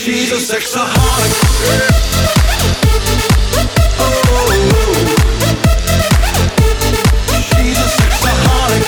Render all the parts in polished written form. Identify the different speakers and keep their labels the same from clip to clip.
Speaker 1: She's a sexaholic. She's a sexaholic.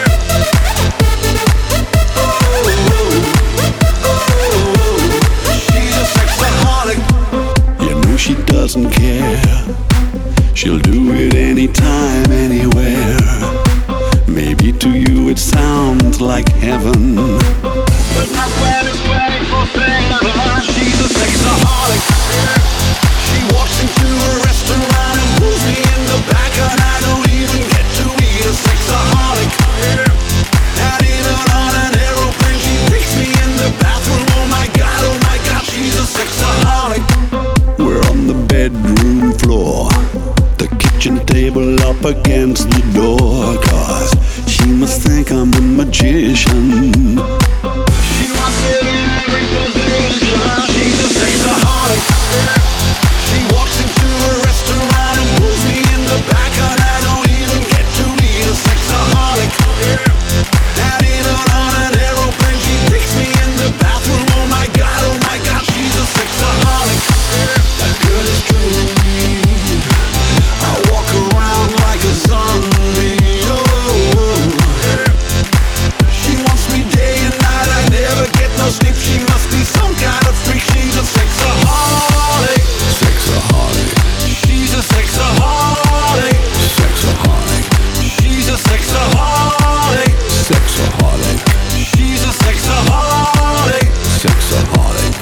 Speaker 1: She's a sexaholic. You know she doesn't care. She'll do it anytime, anywhere. Maybe to you it sounds like heaven, but not when it's 24/7. She's a sexaholic. She walks into a restaurant and pulls me in the back, and I don't even get to eat. A sexaholic. And even on an aeroplane, she takes me in the bathroom. Oh my God, she's a sexaholic. We're on the bedroom floor, the kitchen table up against the door, 'cause she must think I'm a magician. She wants it in every position. She's a sexaholic. She walks into a restaurant and pulls me in the back, and I don't even get to meet. A sexaholic. And even on an aeroplane, she takes me in the bathroom. Oh my God, she's a sexaholic. That girl is true. I walk around like a zombie. She wants me day and night. I never get no sleep. She must be some kind of freak. She's a sexaholic. Sexaholic. She's a sexaholic. Sexaholic. She's a sexaholic. Sexaholic. She's a sexaholic. Sexaholic.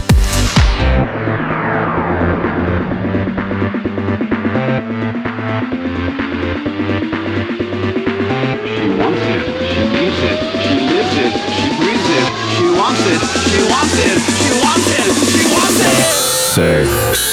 Speaker 1: She wants it, she needs it, she lives it, she breathes it, she wants it, she wants it, she wants it, she wants it. Sex.